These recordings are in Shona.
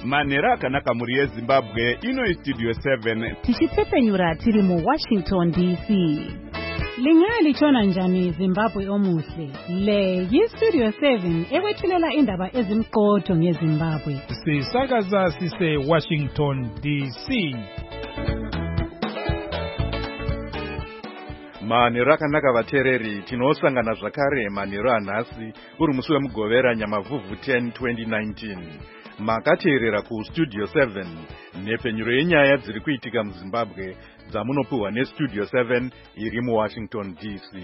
Manhero akanaka muri yeZimbabwe, ino Studio 7. Tichitsepenyura tiri mu Washington DC. Lingalitshona njani Zimbabwe omuhle? Le yi-Studio 7 ekwethulela indaba ezimqotho ngeZimbabwe. Sisakaza sise Washington DC. Manhero akanaka vateereri, tinosangana zvakare manhero anhasi uri musi wemugovera Nyamavhuvhu 10 2019. Makateerera kuStudio 7 nhepfenyuro yenyaya dziri kuitika muZimbabwe dzamunopuhwa neStudio 7 iri muWashington DC.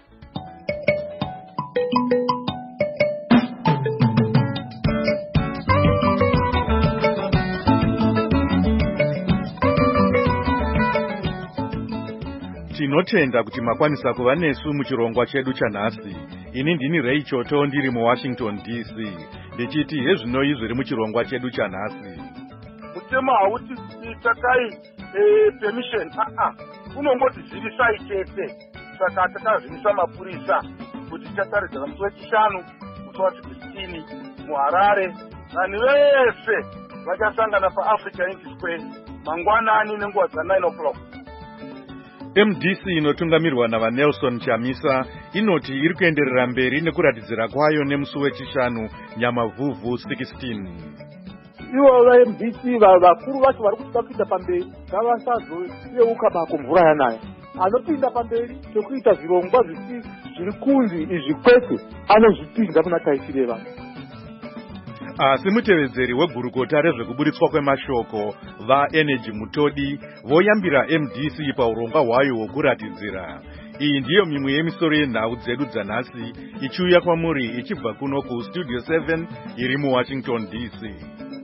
Tinotenda kuti makwanisa kuva nesu muchirongwa chedu chanhasi. Ini ndini Ray Choto ndiri muWashington DC. Ndichiti hezvinoi zviri muchirongwa chedu chanhasi. Mutemo hauti takai permission unongoti zivisai chete. Saka takazivisa mapurisa kuti tichataridza musi wechishanu musi wa16 muHarare. Vanhu vese vachasangana paAfrica Unity Square mangwanani nenguva dza9 o'clock. MDC inotungamirwa navaNelson Chamisa inoti iri kuenderera mberi nekuratidzira kwayo nemusi wechishanu Nyamavhuvhu 16. Ivo vaMDC vakuru vacho vari kuda kuita pamberi ngavasazoyeuka makumvura yanaya. Anopinda pamberi chekuita zvirongwa zviri kunzi izvi kwete anozvipinza muna taisireva. Asi mutevedzeri wegurukota rezvekuburitswa kwemashoko vaEnergy Mutodi voyambira MDC paurongwa hwayo hwokuratidzira. Iyi ndiyo mimwe yemisoro yenhau dzedu dzanhasi ichiuya kwamuri ichibva kuno kuStudio 7 iri muWashington DC.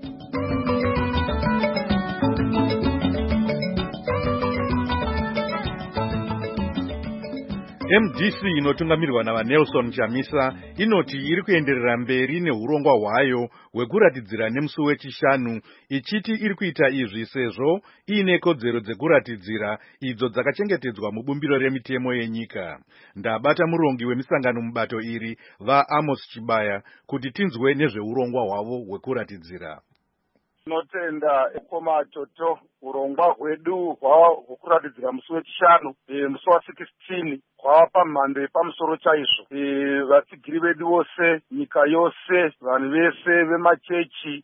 MDC inotungamirwa navaNelson Chamisa inoti iri kuenderera mberi neurongwa hwayo hwekuratidzira nemusi wechishanu, ichiti iri kuita izvi sezvo iine kodzero dzekuratidzira idzo dzakachengetedzwa mubumbiro remitemo yenyika. Ndabata murongi wemisangano mubato iri vaAmos Chibaya kuti tinzwe nezveurongwa hwavo hwekuratidzira. Tinotenda Koma Choto urongwa hwedu hwokuratidzira musi wechishanu musi wa16 kwava pamhando yepamusoro chaizvo. Vatsigiri vedu vose, nyika yose, vanhu vese vemachechi,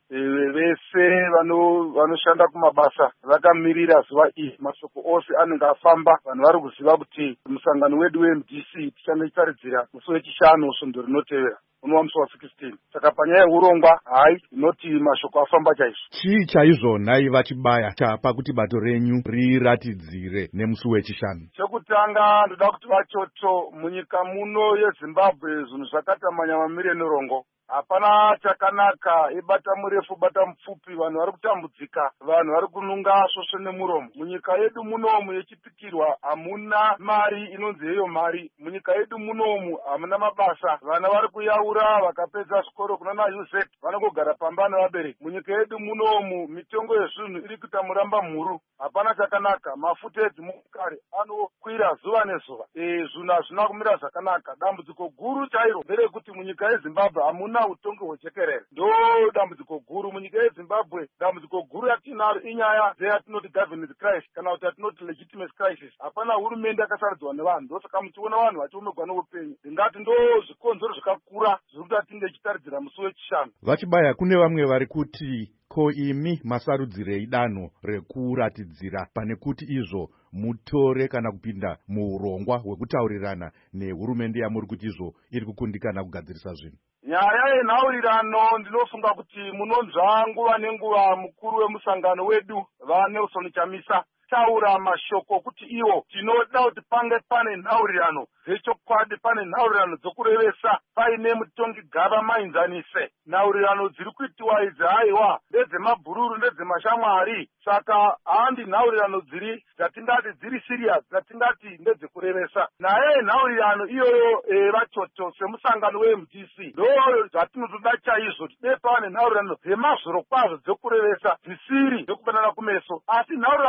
vese vanoshanda kumabasa vakamirira zuva iri. Mashoko ose anenge afamba, vanhu vari kuziva kuti musangano wedu weMDC tichanotaridzira musi wechishanu svondo rinotevera unova musi wa16. Saka panyaya yeurongwa inoti mashoko afamba chaizvo. Chii chaizvo nhai Vachibaya chapa kuti bato renyu riratidzire nemusi wechishanu? Chekutanga ndoda kuti Vachoto, munyika muno yeZimbabwe zvinhu zvakati manyamamirire nerongo. Hapana chakanaka, ibata murefu bata mupfupi, vanhu vari kutambudzika, vanhu vari kununga svosvo nemuromo. Munyika yedu munomu yechipikirwa hamuna mari inonzi heyo mari. Munyika yedu munomu hamuna mabasa, vana vari kuyaura vakapedza zvikoro kunana UZ vanongogara pamba nevabereki. Munyika yedu munomu mitengo yezvinhu iri kuita muramba mhuru. Hapana chakanaka, mafuta edzimotokari anokwira zuva nezuva. Zvinhu hazvina kumira zvakanaka. Dambudziko guru chairo nderekuti munyika yeZimbabwe hamuna utongi hwejekerere. Ndo dambudziko guru munyika yeZimbabwe. Dambudziko guru yatinaro inyaya dzeyatinoti governance crisis kana kuti yatinoti legitimacy crisis. Hapana hurumende yakasaradzwa nevanhu. Ndosaka muchiona vanhu vachiomegwa noupenyu. Ndingati ndo zvikonzero zvakakura zviri kuti atinge ichitaridzira musi wechishanu. Vachibaya, kune vamwe vari kuti ko imi masarudzirei danho rekuratidzira pane kuti izvo mutore kana kupinda muurongwa hwekutaurirana nehurumende yamuri kuti izvo iri kukundikana kugadzirisa zvinhu? Nyaya yenhaurirano ndinofunga kuti munonzva nguva nenguva mukuru wemusangano wedu vaNelson Chamisa taura mashoko kuti iwo tinoda kuti pange pane nhaurirano dzechokwadi, pane nhaurirano dzokurevesa, paine mutongi gava mainzanise. Nhaurirano dziri kuitiwa idzi haiwa ndedzemabhururu ndedzemashamwari. Saka handi nhaurirano dzatingati dziri serious, dzatingati ndedzekurevesa. Naye nhaurirano iyoyo Vachoto semusangano weMDC ndo zvatinotoda chaizvo, tide pane nhaurirano dzemazviro kwazvo dzokurevesa, dzisiri dzokubanana kumeso. Asi nhaurirano idzi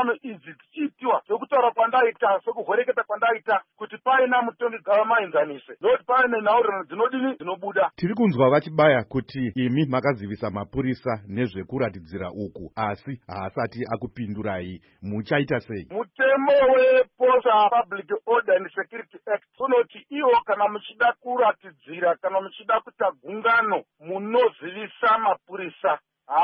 idzi dzichiitiwa sekutaura kwandaita, sekuhoreketa kwandaita, kuti paina mutongi gavamaenzanise, nokuti paine nhaurirano dzinodini dzinobuda. Tiri kunzwa vachibaya kuti imi makazivisa mapurisa nezvekuratidzira uku, asi haasati akupindurai. Muchaita sei? Mutemo wePOSA Public Order and Security Act unoti iwo kana muchida kuratidzira, kana muchida kuita gungano, munozivisa mapurisa.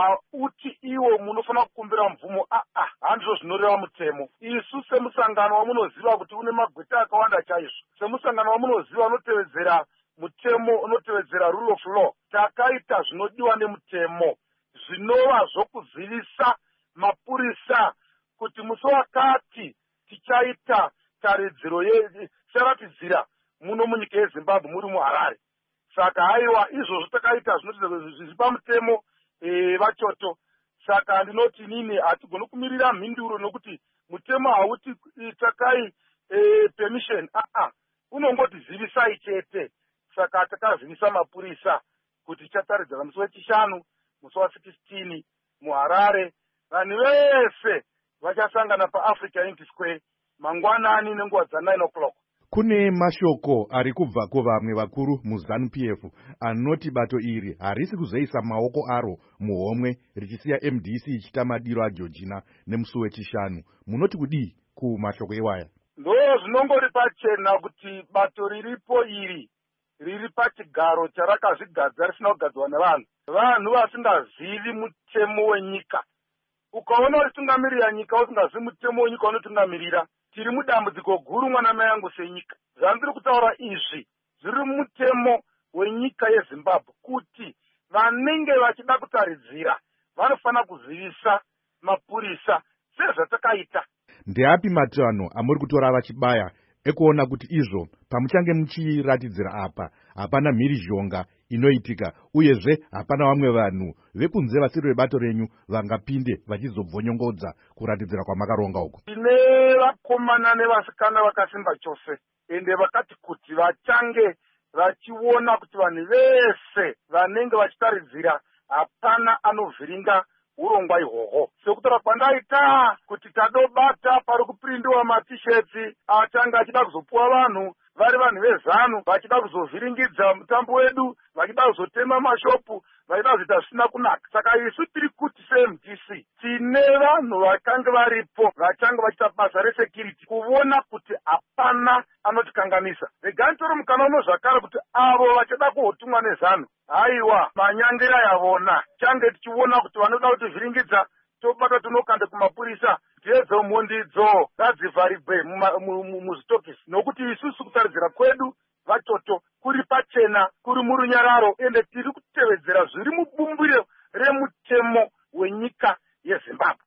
Uti iwo munofana kukumbira mvumo. Handizvo zvinoreva mutemo. Isu semusangano wamunoziva kuti une magweta akawanda chaizvo, semusangano wamunoziva unotevedzera mutemo, unotevedzera rule of law, takaita zvinodiwa nemutemo, zvinova zvokuzivisa mapurisa kuti musi wakati tichaita taridziro ticharatidzira muno munyika yeZimbabwe muri muHarare. Saka haiwa izvozvo takaita zviri pamutemo vachoto. Saka ndinoti nini hatigoni kumirira mhinduro nokuti mutemo hauti takai permission. Unongoti zivisai chete. Saka takazivisa mapurisa kuti tichataridzira musi wechishanu, musi wa16 muHarare. Vanhu vese vachasangana paAfrica Unity Square mangwanani nenguva dza9 o'clock. Kune mashoko ari kubva kuvamwe vakuru muZANU-PF anoti bato iri harisi kuzoisa maoko aro muhomwe richisiya MDC ichita madiro aGeorgina nemusi wechishanu. Munoti kudii kumashoko iwaya? Ndo zvinongori pachena kuti bato riripo iri riri pachigaro charakazvigadza risina kugadzwa nevanhu, vanhu vasingazivi mutemo wenyika. Ukaona uchitungamirira nyika usingazivi mutemo wenyika unotungamirira, tiri mudambudziko guru mwana mai angu senyika. Zvandiri kutaura izvi zviri mutemo wenyika yeZimbabwe kuti vanenge vachida kutaridzira vanofana kuzivisa mapurisa sezvatakaita. Ndeapi matanho amuri kutora vachibaya ekuona kuti izvo pamuchange muchiratidzira apa hapana mhirizhonga inoitika, uyezve hapana vamwe vanhu vekunze vasiri vebato renyu vangapinde vachizobvonyongodza kuratidzira kwamakaronga uku? Tine vakomana nevasikana vakasimba chose, ende vakati kuti vachange vachiona kuti vanhu vese vanenge vachitaridzira hapana anovhiringa urongwa ihwohwo. Sekutaura kwandaita kuti tadobata pari kuprindiwa matisheti achange achida kuzopuwa vanhu vari vanhu vezanu, vachida kuzovhiringidza mutambo wedu, vachida kuzotema mashopu, vachida kuzoita zvisina kunaka. Saka isu tiri kuti seMDC tine vanhu vakange varipo vachange vachita basa resecurity kuona kuti hapana anotikanganisa. Regai toro mukana uno zvakare kuti avo vachida kuhotumwa nezanu, haiwa manyangira yavona change tichiona kuti vanoda kutivhiringidza tobata tunokande kumapurisa dzedzo mhondidzo ngadzivharigwe muzvitokisi, nokuti isusu kutaridzira kwedu vachoto kuri pachena, kuri murunyararo, ende tiri kutevedzera zviri mubumbiro remutemo wenyika yeZimbabwe.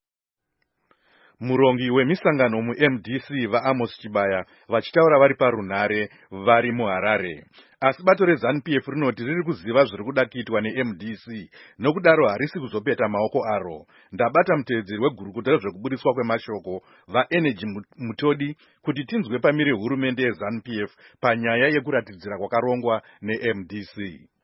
Murongi wemisangano muMDC vaAmos Chibaya vachitaura vari parunhare vari muHarare. Asi bato reZANU-PF rinoti riri kuziva zviri kuda kuitwa neMDC, nokudaro harisi kuzopeta maoko aro. Ndabata mutevedzeri wegurukuta rezvekubudiswa kwemashoko vaEnergy Mutodi kuti tinzwe pamire hurumende yeZANU-PF panyaya yekuratidzira kwakarongwa neMDC.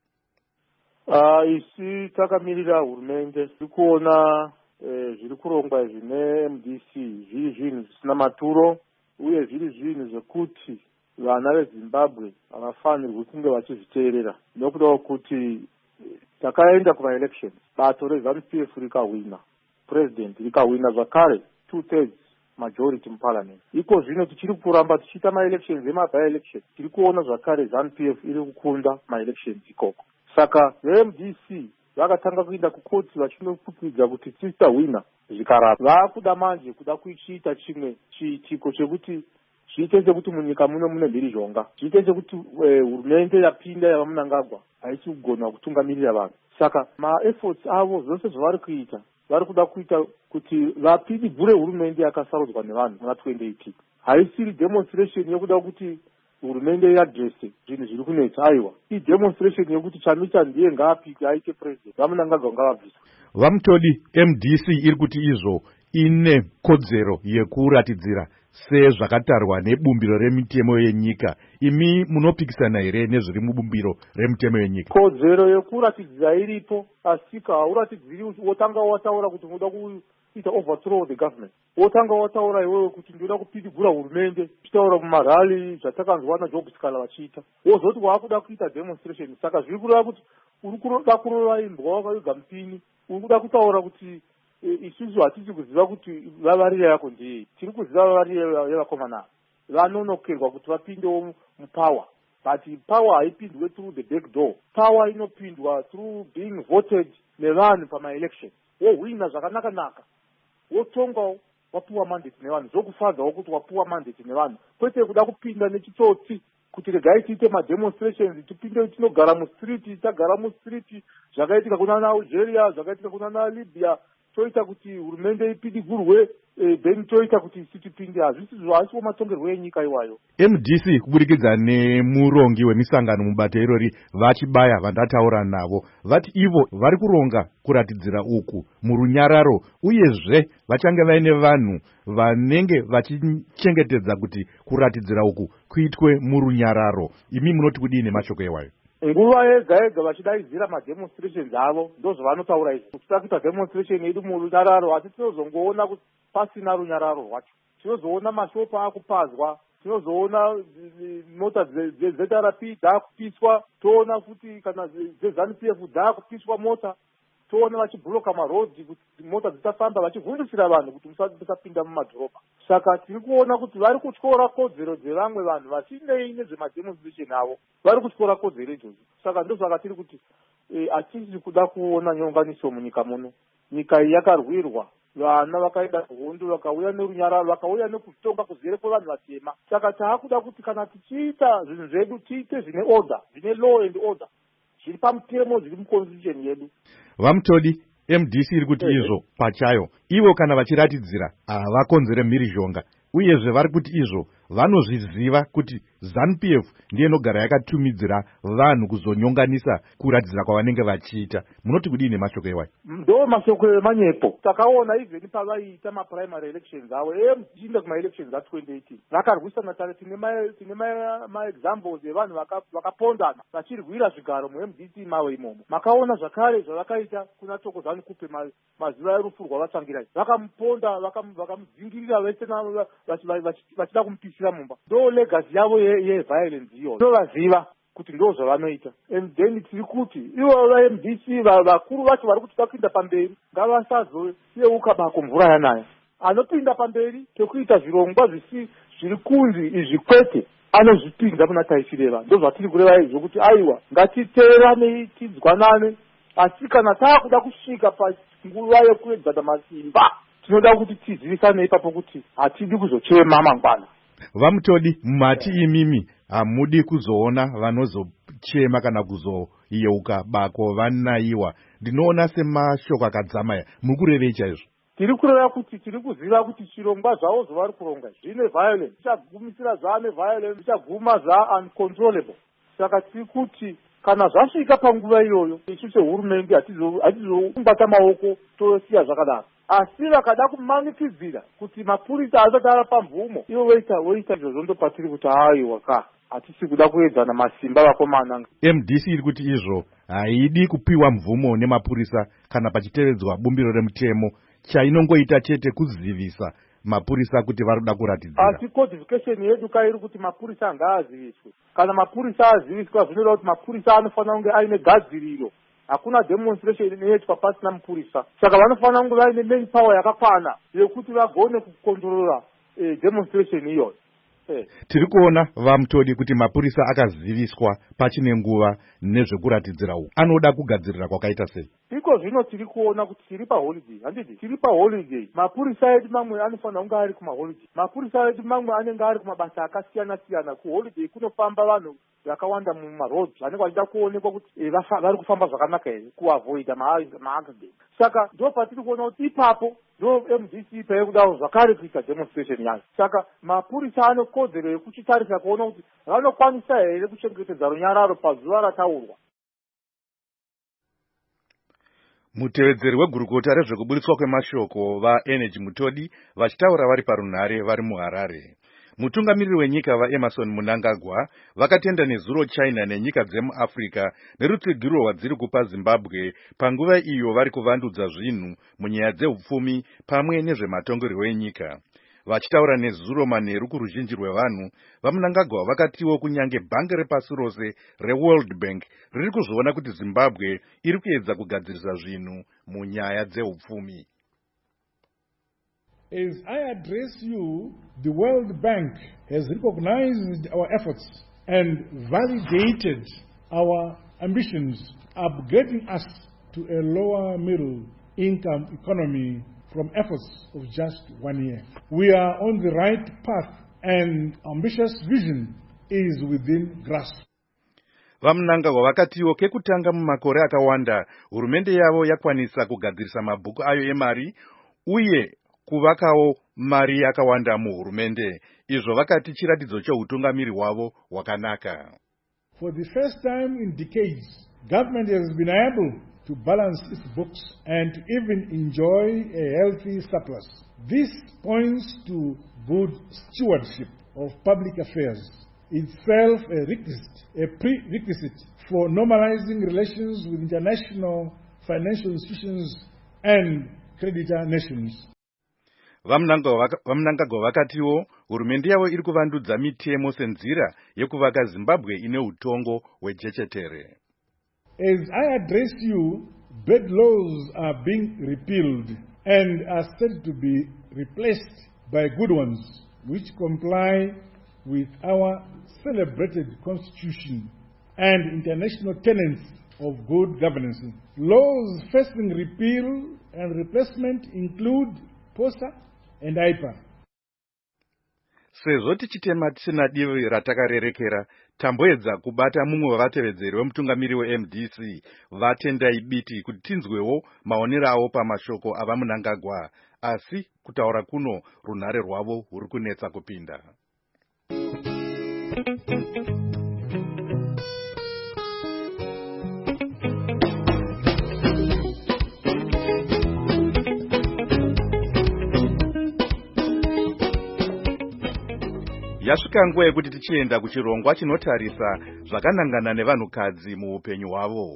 Isi takamirira hurumende, tirikuona zviri kurongwa izvi neMDC zviri zvinhu zvisina maturo, uye zviri zvinhu zvekuti vana veZimbabwe havafanirwi kunge vachizviteerera, nokuda kuti takaenda kumaelections, bato reZANU-PF rikawina, president rikawina zvakare 2/3 majority muparliament. Iko zvino tichiri kuramba tichiita maelections emaby-election, tiri kuona zvakare ZANU-PF iri kukunda maelections ikoko. Saka veMDC vakatanga kuenda kukoti vachinofukidzwa kuti tisahwina zvikaramba. Vakuda manje kuda kuchiita chimwe chiitiko chekuti chiite sekuti munyika muno mune mhirizhonga, chiite sekuti hurumende yapinda yava Mnangagwa haisi kugona kutungamirira vanhu. Saka maefforts avo zvose zvavari kuita, vari kuda kuita kuti vapinigure hurumende yakasarudzwa nevanhu muna 2018. Haisiri demonstration yekuda kuti hurumende yadrese zvinhu zviri kunetsa, aiwa idemonstration yekuti chamisa ndiye ngaapike aite president, vaMnangagwa ngavabviswe. Vamutodi MDC iri kuti izvo ine kodzero yekuratidzira sezvakatarwa nebumbiro remitemo yenyika. Imi munopikisana here nezviri mubumbiro remitemo yenyika? Kodzero yekuratidzira iripo, asika hauratidziri wotanga wataura kuti unoda kuita overthrow the government. Wotanga wataura iwewe kuti ndoda kupidigura hurumende, uchitaura mumarali zvatakanzwa naJobs vachiita. Wozoti waakuda kuita demonstration. Saka zviri kureva kuti uri kuda kurova imbwa wakaviga mupini. Uri kuda kutaura kuti isusu hatisi kuziva kuti vavarire yako ndiyei. Tiri kuziva vavarire yevakomana. Vanonokerwa kuti vapindewo mupower. But power haipindwe through the back door. Power inopindwa through being voted nevanhu pama-election. Wohwina zvakanaka-naka. Wotongawo wapuwa mandate nevanhu. Zvokufadzawo kuti wapuwa mandate nevanhu. Kwete kuda kupinda nechitsotsi kuti regai tiite ma-demonstrations, tipinde tinogara mustreet, tagara mustreet, zvakaitika kuna naAlgeria, zvakaitika kuna naLibya, toita kuti hurumende ipidigurwe, then toita kuti tipinde. Hazvisiwo matongerwo enyika iwayo. MDC kuburikidza nemurongi wemisangano mubata irori vachibaya vandataura navo vati ivo vari kuronga kuratidzira uku murunyararo, uyezve vachange vaine vanhu vanenge vachichengetedza kuti kuratidzira uku kuitwe murunyararo. Imi munoti kudini mashoko ewayo? Nguva yega vachidaidzira ma-demonstrations avo ndozvavanotaura izvi. Kuda kuita demonstration yedu murunyararo, asi tinozongoona kuti pasina runyararo rwacho. Tinozoona mashopa akupazwa, tinozoona mota dzeZRP dzakupiswa, toona futi kana dzeZANU-PF dzakupiswa mota, toona vachibhuroka marodhi kuti mota dzisafamba, vachivhundisira vanhu kuti musapinda mumadhorobha. Saka tiri kuona kuti vari kutyora kodzero dzevamwe vanhu vasinei nezvemademonstration avo, vari kutyora kodzero idzodzo. Saka ndosaka tiri kuti hatisi kuda kuona nyonganiso munyika muno. Nyika iyi yakarwirwa, vana vakaenda kuhondo, vakauya nerunyararo, vakauya nekutonga kuzere kwevanhu vatema. Saka taakuda kuti kana tichiita zvinhu zvedu tiite zvine order, zvine law and order, zviri pamutemo, zviri muconstitution yedu. Vamutodi MDC iri kuti izvo pachayo ivo kana vachiratidzira havakonzere mhirizhonga, uyezve vari kuti izvo vanozviziva kuti ZANU-PF ndiye inogara yakatumidzira vanhu kuzonyonganisa kuratidzira kwavanenge vachiita. Munoti kudini mashoko ewayo? Ndo mashoko emanyepo. Takaona even pavaiita maprimary elections avo, tichiinda kuma-elections a2018 vakarwisana tare. Tine ma-examples evanhu vakapondana vachirwira zvigaro mu-MDC mavo imomo. Makaona zvakare zvavakaita kuna Thokozani Kupe mazuva erufu rwavatsvangirai. Vakamuponda, vakamudzingirira vese vachida kumupisira mumba. Ndo legacy yavo yeviolence iyo. Ndovaziva kuti ndo zvavanoita. And then tiri kuti ivo vaMDC vakuru vacho vari kuti vapinda pamberi ngavasazoseuka bako mvura yanaya. Anopinda pamberi tekuita zvirongwa zviri kunzi izvi kwete anozvipinza muna taisireva. Ndo zvatiri kureva izvo kuti aiwa ngatiteeranei tidzwanane, asi kana taakuda kusvika panguva yekuedzana masimba tinoda kuti tizivisane ipapo kuti hatidi kuzochema mangwana. Vamutodi mati imimi hamudi kuzoona vanozochema kana kuzoyeuka bako vanaiwa. Ndinoona semashoko akadzamaya. Muri kurevei chaizvo? Tiri kureva kuti tiri kuziva kuti chirongwa zvavo zvavari kuronga zvine violence, zvichagumisira zvane violence, zvichaguma uncontrollable. Saka tiri kuti kana zvasvika panguva iyoyo isu sehurumende hatizobata maoko tosiya zvakadaro. Asi vakada kumanikidzira kuti mapurisa asati avapa mvumo, ivo voita izvozvo, ndo patiri kuti aiwa hatisi kuda kuedzana masimba vakomana. MDC iri kuti izvo haidi kupiwa mvumo nemapurisa kana pachitevedzwa bumbiro remutemo. Chainongoita chete kuzivisa mapurisa kuti vari kuda kuratidzira. Asi codification yedu kairi kuti mapurisa ngaaziviswe. Kana mapurisa aziviswa zvinoda kuti mapurisa anofanira kunge aine gadziriro. Hakuna demonstration inoitwa pasina mapurisa. Saka vanofanira kunge vaine main power yakakwana yekuti vagone kukontrolera demonstration iyoyo. Tiri kuona Vamutodi kuti mapurisa akaziviswa pachine nguva nezvekuratidzira uku. Anoda kugadzirira kwakaita sei? Iko zvino tiri kuona kuti tiri paholiday. Handiti tiri paholiday. Mapurisa edu mamwe anofanira kunge ari kumaholiday. Mapurisa edu mamwe anenge ari kumabasa akasiyana-siyana. Kuholiday kunofamba vanhu vakawanda mumarodhi vanenge vachida kuonekwa kuti vari kufamba zvakanaka here, kuavoida maaccident. Saka ndo patiri kuona kuti ipapo ndo MDC paya kudawo zvakare kuita demonstration yayo. Saka mapurisa anokodzero yekuchitarisa kuona kuti vanokwanisa here kuchengetedza runyararo pazuva rataurwa. Mutevedzeri wegurukota rezvekuburitswa kwemashoko vaEnergy Mutodi vachitaura vari parunhare vari muHarare. Mutungamiriri wenyika vaEmerson Mnangagwa vakatenda nezuro China nenyika dzemuAfrica nerutsigiro rwadziri kupa Zimbabwe panguva iyo vari kuvandudza zvinhu munyaya dzeupfumi pamwe nezvematongerwo enyika. Vachitaura nezuro manheru kuruzhinji rwevanhu, vaMnangagwa vakatiwo kunyange bhangi repasi rose reWorld Bank riri kuzviona kuti Zimbabwe iri kuedza kugadzirisa zvinhu munyaya dzeupfumi. As I address you, the World Bank has recognized our efforts and validated our ambitions, upgrading us to a lower middle income economy from efforts of just 1 year. We are on the right path and ambitious vision is within grasp. VaMnangagwa vakatiwo kekutanga mumakore akawanda hurumende yavo yakwanisa kugadzirisa mabhuku ayo emari uye kuvakawo mari yakawanda muhurumende. Izvo vakati chiratidzo cheutungamiri hwavo hwakanaka. For the first time in decades, government has been able to balance its books and to even enjoy a healthy surplus. This points to good stewardship of public affairs, itself a prerequisite for normalizing relations with international financial institutions and creditor nations. VaMnangagwa vakatiwo hurumende yavo iri kuvandudza mitemo senzira yekuvaka Zimbabwe ine utongo hwechechetere. As I address you, bad laws are being repealed and are said to be replaced by good ones, which comply with our celebrated constitution and international tenets of good governance. Laws facing repeal and replacement include POSA and IPA. Sezvo tichitema tisina divi ratakarerekera, tamboedza kubata mumwe wavatevedzeri wemutungamiri weMDC vatendai biti kuti tinzwewo maonero avo pamashoko avaMnangagwa, asi kutaura kuno runhare rwavo ruri kunetsa kupinda. Yasvika nguva yekuti tichienda kuchirongwa chinotarisa zvakanangana nevanhukadzi muupenyu hwavo.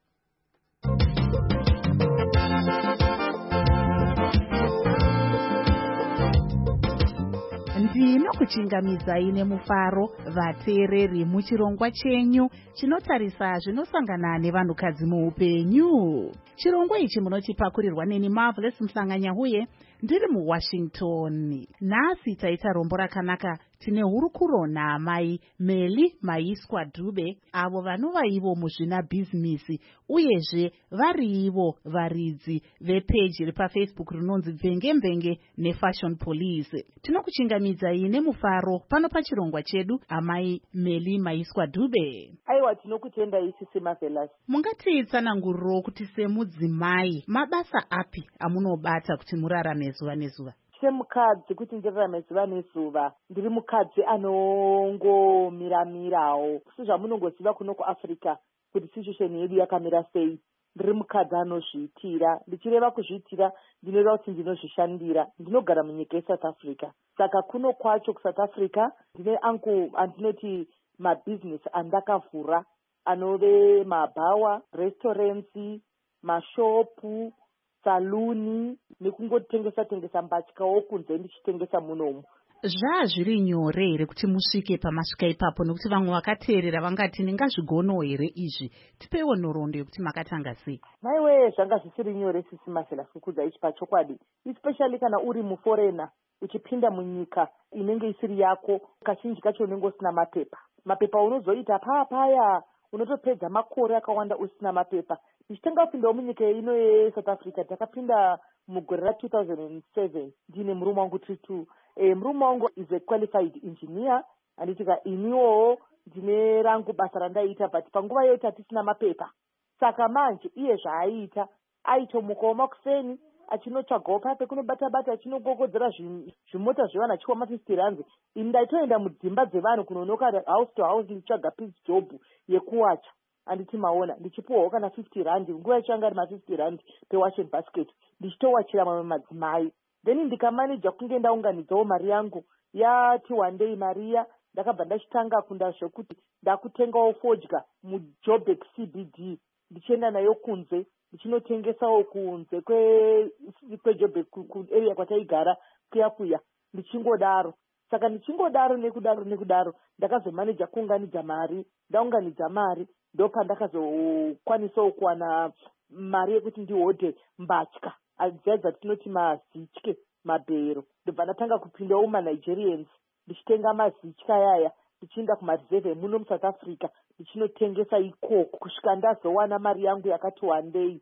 Ndinokuchingamidzai nemufaro vateereri muchirongwa chenyu chinotarisa zvinosangana nevanhukadzi muupenyu. Chirongwa ichi munochipakurirwa neni Marvelous Mhlanganyahuye ndiri muWashington. Nhasi taita rombo rakanaka tine hurukuro naamai Meli Maiswa Dube, avo vanova ivo muzvina bhizinisi uyezve vari ivo varidzi vepeji repafacebook rinonzi Mvenge neFashion Police. Tinokuchingamidzai nemufaro pano pachirongwa chedu, amai Meli Maiswa Dube. Aiwa, tinokutendai sisi Marvelous. Mungatitsananguriro kuti semudzimai mabasa api amunobata kuti murarame zuva nezuva? Semukadzi kuti ndirarame zuva nezuva, ndiri mukadzi anongomiramirawo. Sezvamunongoziva kuno kuAfrica kuti situation yedu yakamira sei. Ndiri mukadzi anozviitira. Ndichireva kuzviitira, ndinoreva kuti ndinozvishandira. Ndinogara munyika yeSouth Africa. Saka kuno kwacho kuSouth Africa ndine andinoti mabusiness andakavhura anove mabhawa, restaurants, mashopu, saluni nekungotengesa mbatyawo kunze ndichitengesa munomu. Zviri nyore here kuti musvike pamasvika ipapo, nekuti vamwe vakateerera vangati ndingazvigonawo here izvi? Tipewo nhoroondo yekuti makatanga sei? Maiwe, zvanga zvisiri nyore sisi Marvelous kukudza ichi pachokwadi, especially kana uri muforena uchipinda munyika inenge isiri yako, kazhinji kacho unenge usina mapepa unozoita paya unotopedza makore akawanda usina mapepa. Ndichitanga kupindawo munyika ino yeSouth Africa, takapinda mugore ra2007 ndine murume wangu Tritu. Murume wangu is a qualified engineer, anditika iniwo ndine rangu basa randaita, but panguva iyo tatisina mapepa. Saka manje iye zvaaita aitomukawo makuseni achinotsvagawo pekunobata achinogogodzera zvimota zvevana achiwa ma50 rand. Ini ndaitoenda mudzimba dzevanhu kunonoka house to house ndichitsvaga peace job yekuwacha. Anditi maona ndichipuwawo kana 50 rand, nguva yacho anga ari ma50 rand pewash basket, ndichitowachira mamwe madzimai. Then ndikamanija kunge ndaunganidzawo mari yangu yati one day Maria ndakabva ndachitanga kunda zvekuti ndakutengawo fodya muJoburg CBD ndichienda nayo kunze ndichinotengesawo kunze kweJoburg area kwataigara kuya ndichingodaro. Saka ndichingodaro nekudaro ndakazomaneja kuunganidza mari. Ndaunganidza mari ndopandakazokwanisawo kuwana mari yekuti ndihodhe mbatya adzadza tinoti mazitye mabhero. Ndobva ndatanga kupindawo maNigerians ndichitenga mazitya yaya ndichienda kumareserve muno muSouth Africa ndichinotengesa ikoko kusvika ndazowana mari yangu yakati one day.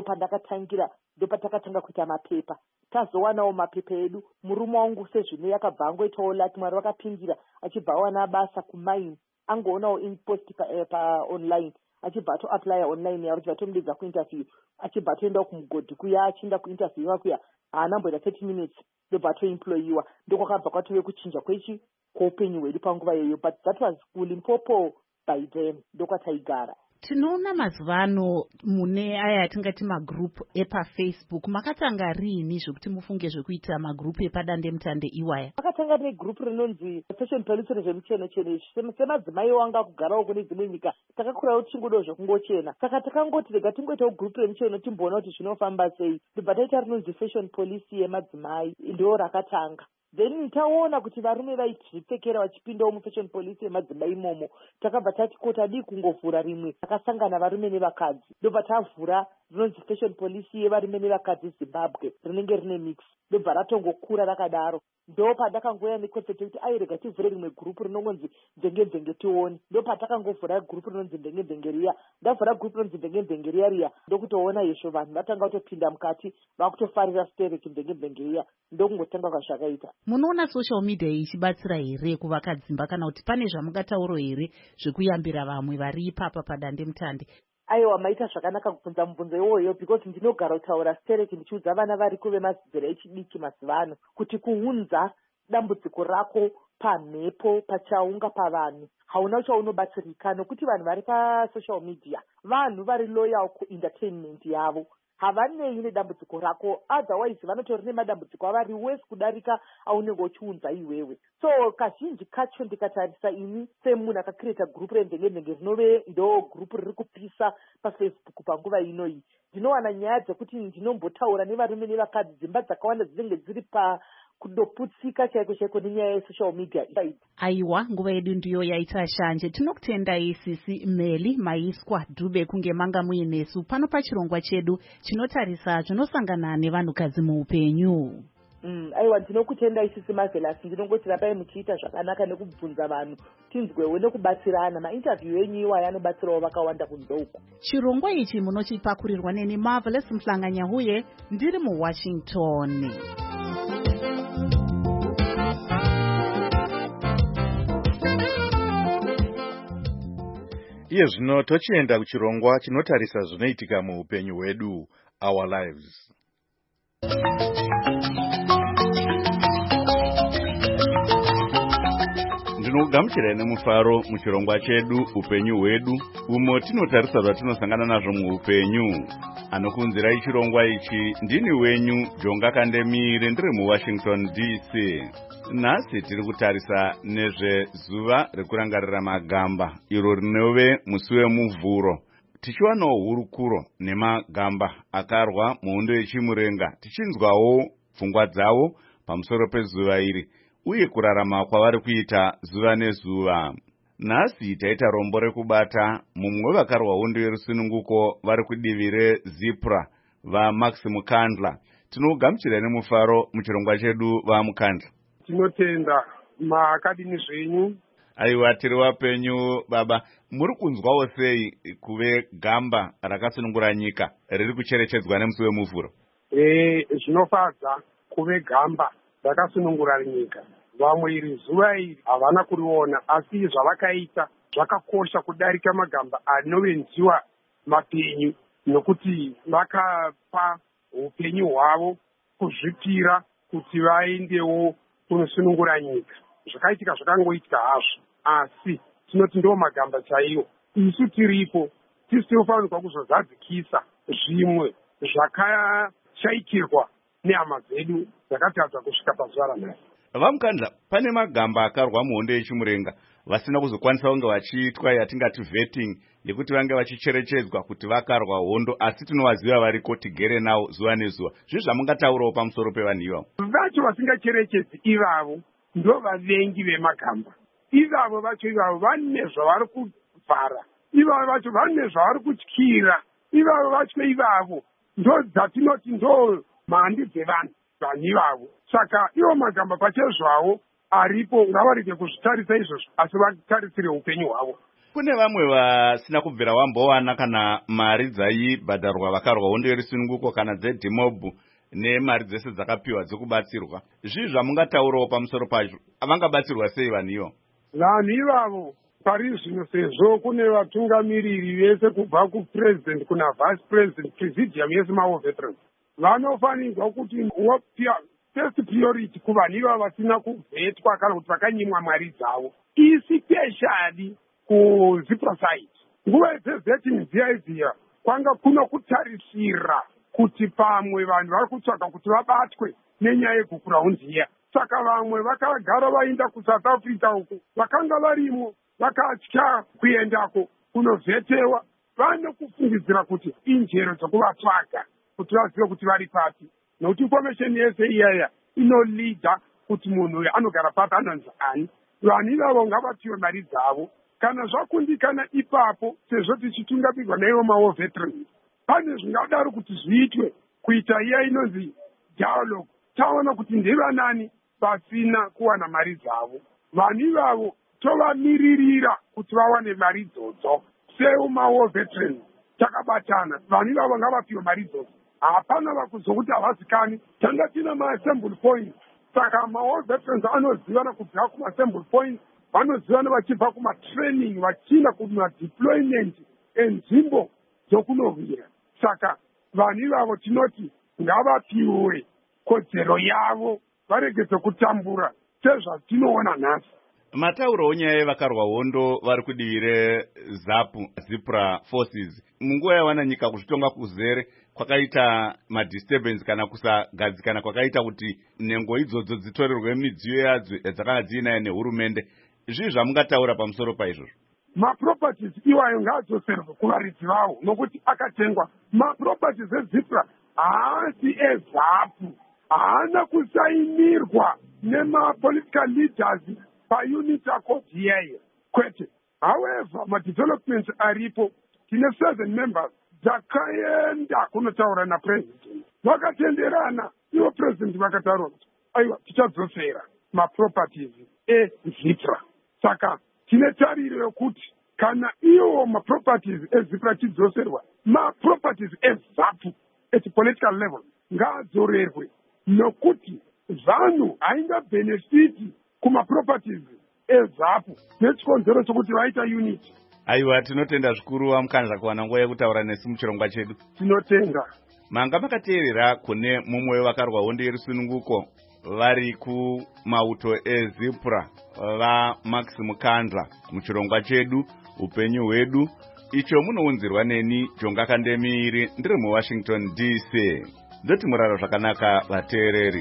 Ndopatakatanga kuita mapepa. Tazowanawo mapepa edu. Murume wangu sezvino yakabva angoitawo lati Mwari vakapindira achibva awana basa kumaini angoonawo inpost online achibva atoaplya online yakuti vatomudedza kuinterview achibva atoendawo kumugodhi kuya achienda kuinterview yakuya haanamboita 30 minutes ndobva atoemployiwa. Ndokwakabva kwatove kuchinja kweupenyu hwedu panguva iyoyo, but that was Limpopo by then ndokwataigara. Tinoona mazuva ano mune aya atingati magroup epaFacebook. Makatanga riini zvokuti mufunge zvekuita magroup epadande mutande iwaya? Makatanga negroup rinonzi Fashion Police rezvemucheno-cheno. Semadzimai wanga kugarawo kune dzimwe nyika takakurawo tichingodawo zvokungochena. Saka takangoti rega tingoitawo group remucheno timboona kuti zvinofamba sei. Ndobva taita rinonzi Fashion Police yemadzimai ndo rakatanga. Then taona kuti varume vaitipfekera vachipindawo mufashion police yemadzimai imomo. Takabva tati ko tadii kungovhura rimwe takasangana varume nevakadzi. Ndobva tavhura rinonzi fashion police yevarume nevakadzi Zimbabwe rinenge rine mix. Ndobva ratongokura rakadaro. Ndopandakangoya nekoncept yekuti airega tivhure rimwe group rinonzi Nzenge tione. Ndopatakangovhura group rinonzi Nzenge riya. Ndavhura group rinonzi Nzenge riya ndokutoona yesho vanhu vatanga kutopinda mukati vakutofarira stereki Nzenge riya ndokungotanga kwazvakaita. Munoona social media ichibatsira here kuvaka dzimba kana kuti pane zvamungatauro here zvekuyambira vamwe vari ipapa padande mutande? Aiwa, maita zvakanaka kubvunza mubvunzo iwoyo because ndinogara kutaura stereki ndichiudza vana variko vemadzidziro echidiki mazuva ano kuti kuunza dambudziko rako pamhepo pachaunga pavanhu hauna chaunobatsirika, nokuti vanhu vari pasocial media vanhu vari loyal kuentertainment yavo, havanei nedambudziko rako, otherwise vanotori nemadambudziko avari wese kudarika aunenge uchiunza iwewe. So kazhinji kacho ndikatarisa ini semunhu akacreata group reNzenge rinove ndo group riri kupisa paFacebook panguva inoyi. Ndinowana nyaya dzekuti ndinombotaura nevarume nevakadzi dzimba dzakawanda dzinenge dziri kudoputsika chaiko nenyaya yesocial media. Aiwa, nguva yedu ndiyo yaita shanje. Tinokutendai isisi Meli Maiswa Dube kunge manga muinesu pano pachirongwa chedu chinotarisa zvinosangana nevanhukadzi muupenyu. Aiwa, ndinokutenda isisi Marvelous. Ndinongoti rapai muchiita zvakanaka nekubvunza vanhu tinzwewo nekubatsirana. Mainterview enyu iwaya anobatsirawo vakawanda kunze uko. Chirongwa ichi munochipakurirwa neni Marvelous Mhlanganyahuye ndiri muWashington. Iye zvino tochienda kuchirongwa chinotarisa zvinoitika muupenyu hwedu, Our Lives. Ndinogamuchirai nemufaro muchirongwa chedu upenyu hwedu, umo tinotarisa zvatinosangana nazvo muupenyu. Anokunzirai chirongwa ichi ndini wenyu Jonga Kandemire, ndiri muWashington DC. Nhasi tiri kutarisa nezvezuva rekurangarira magamba, iro rinove musi wemuvhuro. Tichiwanawo hurukuro nemagamba akarwa muhondo yechimurenga, tichinzwawo pfungwa dzavo pamusoro pezuva iri uye kurarama kwavari kuita zuva nezuva. Nhasi taita rombo rekubata mumwe vakarwa hondo yerusununguko vari kudivi reZipra vaMax Mukandla. Tinogamuchirai nemufaro muchirongwa chedu vaMukandla. Tinotenda makadini zvenyu. Aiwa, tiri wapenyu baba. Muri kunzwawo sei kuve gamba rakasunungura nyika riri kucherechedzwa nemusi wemuvhuro? Zvinofadza kuve gamba rakasunungura nyika. Vamwe iri zuva iri havana kuriona, asi zvavakaita zvakakosha kudarika magamba anovenziwa mapenyu, nokuti vakapa upenyu hwavo kuzvipira kuti vaendewo kunosunungura nyika. Zvakaitika zvakangoitika hazvo, asi tinoti ndo magamba chaiwo. Isu tiripo tisinofanirwa kuzozadzikisa zvimwe zvakashaikirwa nehama dzedu dzakatadza kusvika pazuva ranhasi. Vamukandla, pane magamba akarwa muhondo yechimurenga vasina kuzokwanisa kunge vachiitwa yatingati vetting yekuti vange vachicherechedzwa kuti vakarwa hondo, asi tinovaziva variko tigere navo zuva nezuva. Zvinhu zvamungataurawo pamusoro pevanhu ivavo? Vacho vasingacherechedzi ivavo ndo vavengi vemagamba. Ivavo vacho ivavo vane zvavari kuvhara, ivavo vacho vane zvavari kutyira, ivavo vacho ivavo ndo dzatinoti ndo mhandi dzevanhu ivavo. Saka ivo magamba pachezvavo aripo ngavarege kuzvitarisa izvozvo, asi vatarisire upenyu hwavo. Kune vamwe vasina kubvira wambowana kana mari dzaibhadharwa vakarwa hondo yerusununguko kana dzedhimob nemari dzese dzakapiwa dzekubatsirwa. Zvii zvamungataurawo pamusoro pazvo? Vangabatsirwa sei vanhu ivo? Vanhu ivavo pari zvino sezvo kune vatungamiriri vese kubva kupresident kuna vice president presidium yese mawo veterans, vanofanirwa kuti first priority kuvanhu ivavo vasina kubvetwa kana kuti vakanyimwa mari dzavo, especially kuzipra site. Nguva dzezetting dziya kwanga kuno kutarisira kuti pamwe vanhu vari kutsvaga kuti vabatwe nenyaya yegukuraundi iya. Saka vamwe vakagara vaenda kuSouth Africa uku, vakanga varimo vakatya kuendako kunovhetewa, vane kufungidzira kuti injero dzekuvatsvaga kuti vazive kuti vari papi, nokuti information yese iyaya inolidha kuti munhu uyu anogara papi anonzi ani. Vanhu ivavo ngavapiwe mari dzavo. Kana zvakundikana ipapo, sezvo tichitungapirwa naivo mawo veterans, pane zvingadaro kuti zviitwe kuita iya inonzi dialogue. Taona kuti ndevanani vasina kuwana mari dzavo. Vanhu ivavo tovamiririra kuti vawane mari idzodzo. Seumawo veterans takabatana, vanhu ivavo ngavapiwe mari idzodzo. Hapana vakuzokuti havazikani, tanga tina maassembly points. Saka mawo veterans anozivana kubva kumassembly points, vanozivana vachibva kumatraining, vachiinda kumadeployment enzvimbo dzokunovira. Saka vanhu ivavo tinoti ngavapiwe kodzero yavo, varege dzokutambura sezvatinoona nhasi. Mataurawo nyaya yevakarwa hondo vari kudivi reZAPU, Zipra Forces. Munguva yawana nyika kuzvitonga kuzere kwakaita madisturbance kana kusagadzikana kwakaita kuti nhengo idzodzo dzitorerwe midziyo yadzo yadzakanga dziinayo nehurumende. Zvii zvamungataura pamusoro paizvozvo? Maproperties iwayo ngaadzoserwe kuvaridzi vavo, nokuti akatengwa. Maproperties eZipra haasi eZAPU, haana kusainirwa nemapolitical leaders paunit akoti iyayo, kwete. However, madevelopments aripo, tine 7 members dzakaenda kunotaura napresident, vakatenderana. Ivo president vakataura kuti aiwa tichadzosera maproperties eZipra. Saka tine tariro yokuti kana iwo maproperties eZipra chidzoserwa, maproperties eZAPU at political level ngaadzorerwe, nokuti vanhu hainga benefiti kumaproperties eZAPU nechikonzero chokuti vaita unit. Aiwa, tinotenda zvikuru Vamukandla kuwana nguva yekutaura nesi muchirongwa chedu. Tinotenga. Manga makateerera kune mumwe wavakarwa hondo yerusununguko vari kumauto eZipra vaMax Mukandla muchirongwa chedu upenyu hwedu, icho munounzirwa neni Jonga Kandemiri, ndiri muWashington DC. Ndoti muraro zvakanaka vateereri.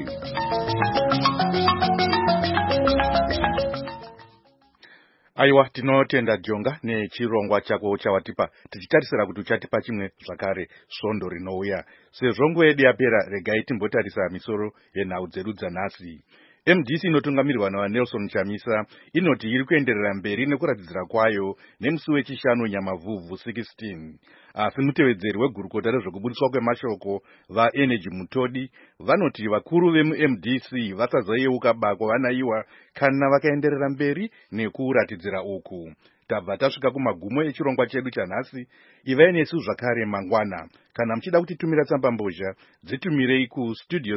Aiwa, tinotenda Jonga nechirongwa chako chawatipa, tichitarisira kuti uchatipa chimwe zvakare svondo rinouya. Sezvo nguva yedu yapera, regai timbotarisa misoro yenhau dzedu dzanhasi. MDC inotungamirirwa naVaNelson Chamisa inoti iri kuenderera mberi nekuratidzira kwayo nemusi wechishanu Nyamavhuvhu 16. Asi mutevedzeri wegurukota rezvekubudiswa kwemashoko vaEnergy Mutodi vanoti vakuru vemuMDC vasazoyeuka bako vanaiwa kana vakaenderera mberi nekuratidzira uku. Tabva tasvika kumagumo echirongwa chedu chanhasi. Ivai nesu zvakare mangwana. Kana muchida kutitumira tsamba mbozha, dzitumirei ku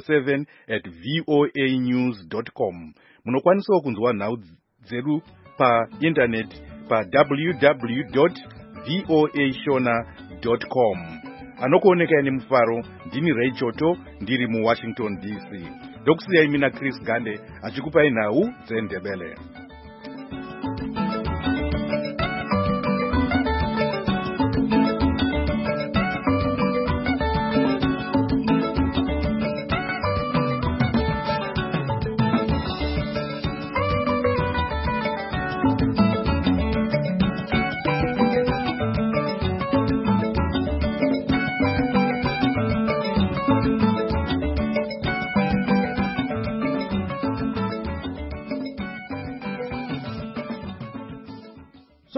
studio7@voanews.com. Munokwanisawo kunzwa nhau dzedu pa internet pa www.voashona.com. Anokuoneka nemufaro, ndini Ray Choto, ndiri muWashington DC. Ndokusiyai mina Chris Gande achikupai nhau dzeNdebele.